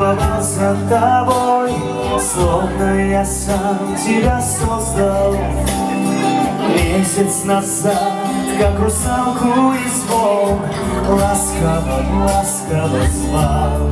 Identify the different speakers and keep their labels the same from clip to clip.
Speaker 1: следовал за тобой, словно я сам тебя создал. Месяц назад, как русалку из волн, ласково, ласково звал.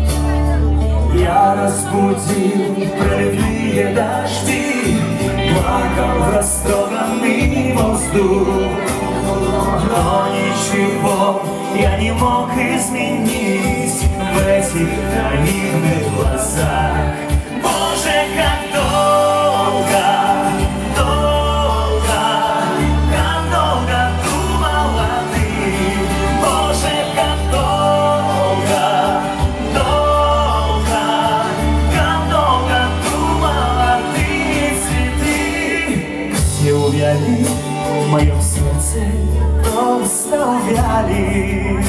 Speaker 1: Я разбудил проливные дожди, плакал в растроганный воздух. Но ничего я не мог изменить в этих наивных глазах. Боже, как долго, долго, как долго думала ты. Боже, как долго, долго, как долго думала ты. Цветы все увяли в моем сердце, просто увяли.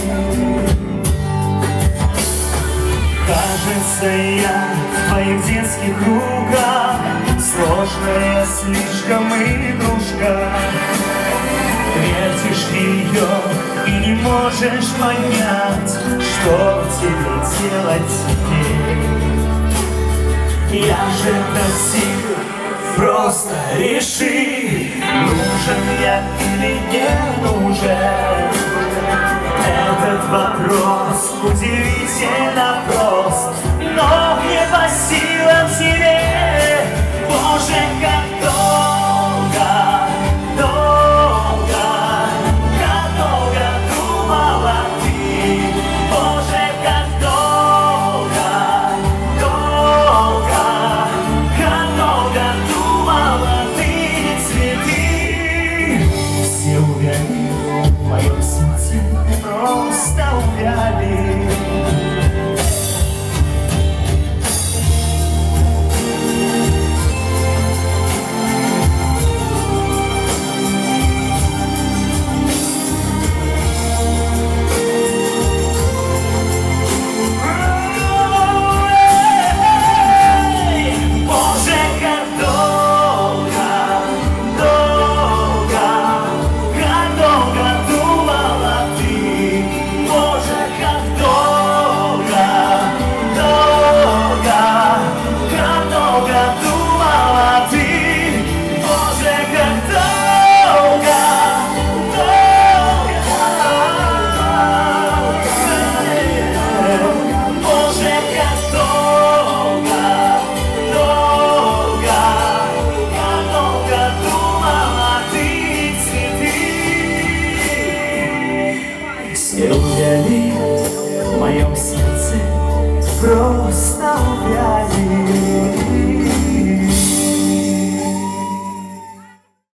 Speaker 1: Кажется, я в твоих детских руках, сложная слишком игрушка. Вертишь ее и не можешь понять, что тебе делать теперь. Я же просил, просто реши, нужен я или не нужен. Этот вопрос удивительно прост, но не по силам тебе. Боже, как долго, долго, как долго думала ты. Боже, как долго, долго, как долго думала ты. Цветы все увяли в моем сердце, просто увяли.